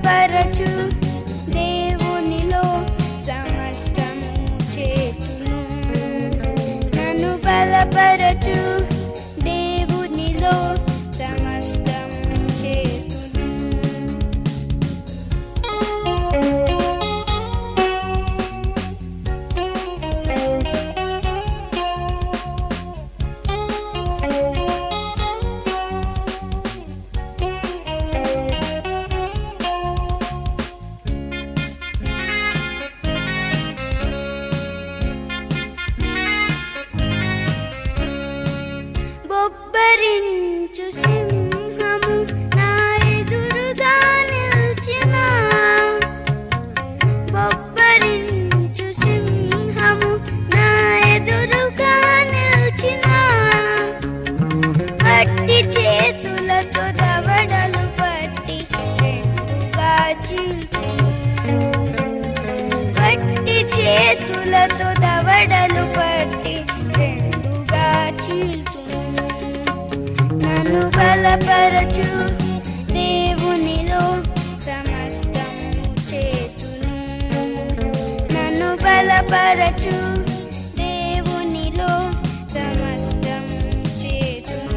బలపరచు దేవునిలో సమస్తము చేతును. నన్ను బలపరచు దేవునిలో సమస్తము చేతును. బొబ్బరించు సింహము నా ఎదురుగా నిల్చిన, బొబ్బరించు సింహము నా ఎదురుగా నిల్చిన, గట్టి చేతులతో దవడలు పట్టి రెండుగా చీల్చును, గట్టి చేతులతో దవడలు పట్టి రెండుగా చీల్చును. నన్ను బలపరచు దేవునిలో సమస్తము చేతును. నన్ను బలపరచు దేవునిలో సమస్తము చేతును.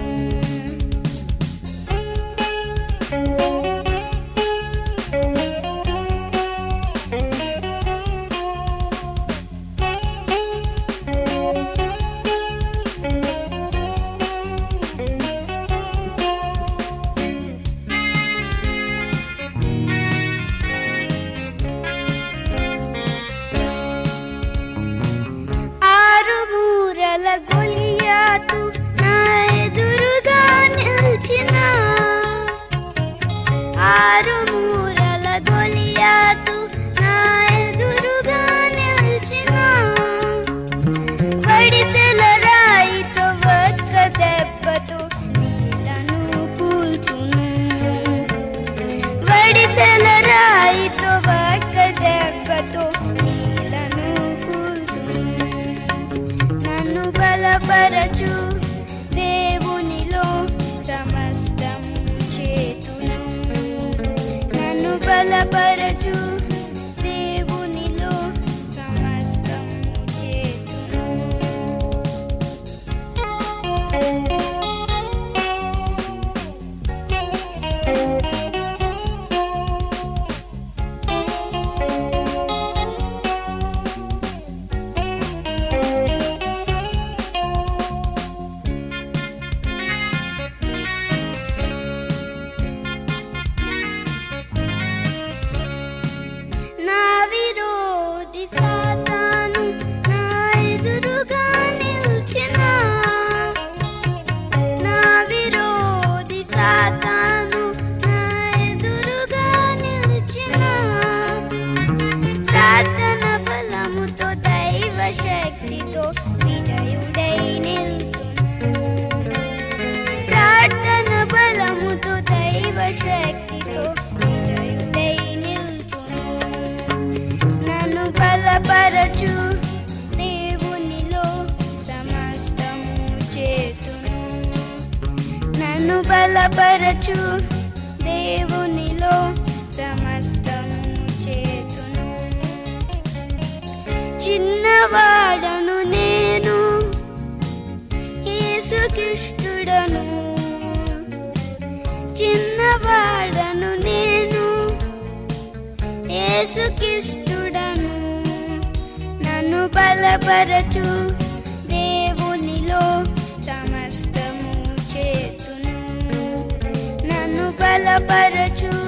గొలియాతు నా ఎదురుగా నిల్చిన, ఆరు మూరల గొలియాతు నా ఎదురుగా నిల్చిన, వడిసెల రాయితో ఒక్క దెబ్బతో నీళ్లను కూల్చును, వడిసెల రాయితో ఒక్క దెబ్బతో నీళ్లను కూల్చును. నన్ను బలపరచు దేవునిలో సమస్తము చేతును. నన్ను బలపరచు దేవునిలో సమస్తము చేతును. సాతాను నా ఎదురుగా నిల్చిన, నా విరోధి సాతాను నా ఎదురుగా నిల్చిన, ప్రార్థన బలముతో దైవ శక్తితో విజయుడై నిల్చును, ప్రార్థన బలముతో దైవ శక్తితో విజయుడై నిల్చును. నన్ను బలపరచు దేవునిలో సమస్తము చేతును. నన్ను బలపరచు దేవునిలో సమస్తము చేతును. చిన్నవాడను నేను యేసుక్రీస్తుడను, చిన్నవాడను నేను యేసుక్రీస్తుడను. నన్ను బలపరచు దేవునిలో సమస్తము చేతును. నన్ను బలపరచు